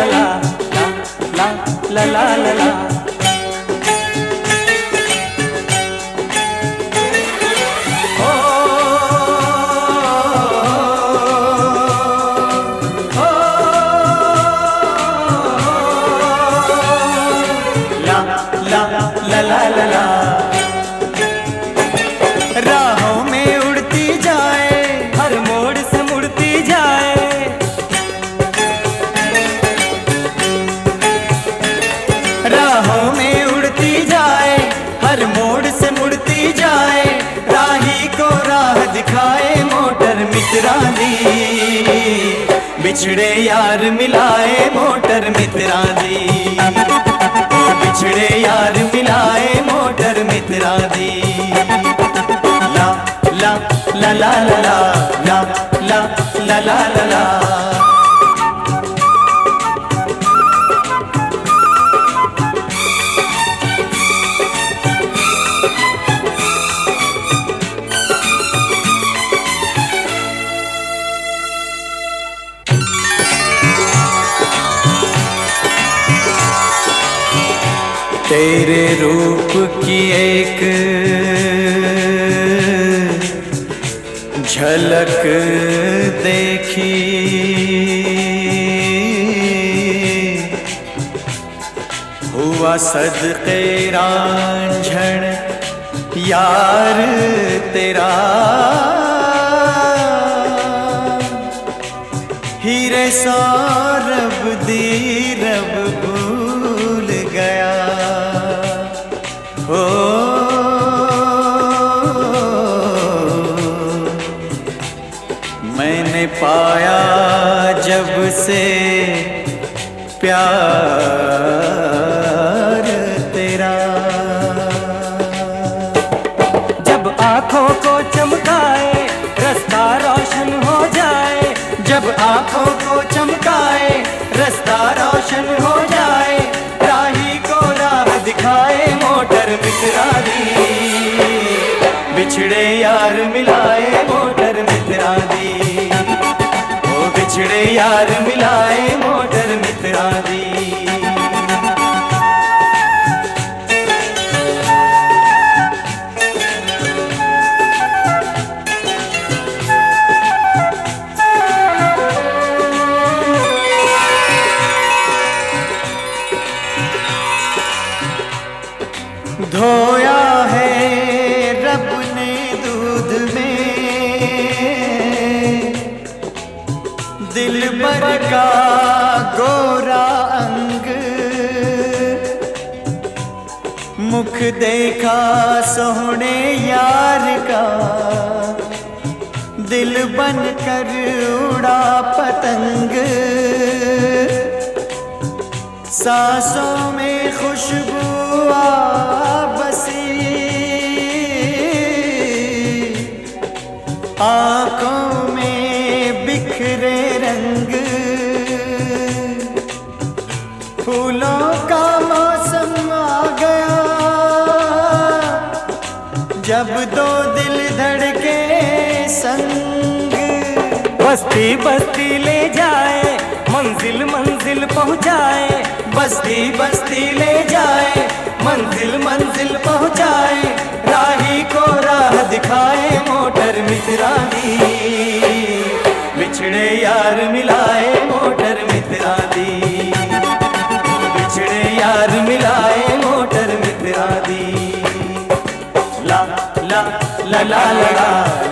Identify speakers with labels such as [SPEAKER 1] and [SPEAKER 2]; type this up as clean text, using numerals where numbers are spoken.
[SPEAKER 1] ला ला ला ला ला ला। राहों में उड़ती जाए, हर मोड़ से मुड़ती जाए, राहों में उड़ती जाए, हर मोड़ से मुड़ती जाए, राही को राह दिखाए मोटर मित्रा दी, बिछड़े यार मिलाए मोटर मित्रा दी, बिछड़े यार मिलाए मोटर मित्रा दी। ला ला ला ला ला ला ला ला ला ला ला। तेरे रूप की एक झलक देखी, हुआ सदके रांझण यार तेरा, हीरे सौरभ दीरब भूल गया हो। मैंने पाया जब से प्यार तेरा, जब आँखों को चमकाए रास्ता रोशन हो जाए, जब आँखों को चमकाए रास्ता रोशन हो जाए, राही को राह दिखाए मोटर मित्रा दी, बिछड़े यार मिलाए मोटर मित्रा दी, ओ बिछड़े यार मिलाए मोटर मित्रा दी। धोया है रब ने दूध में दिलबर का गोरा अंग, मुख देखा सोहने यार का, दिल बन कर उड़ा पतंग, सांसों में खुशबू बसी, आँखों में बिखरे रंग, फूलों का मौसम आ गया, जब दो दिल धड़के संग, बस्ती बस्ती ले जाए मंजिल मंजिल पहुँचाए, बस्ती बस्ती ले जाए मंजिल मंजिल पहुँचाए, राही को राह दिखाए मोटर मित्रा दी, बिछड़े यार मिलाए मोटर मित्रा दी, बिछड़े यार मिलाए मोटर मित्रा दी। ला ला ला ला ला ला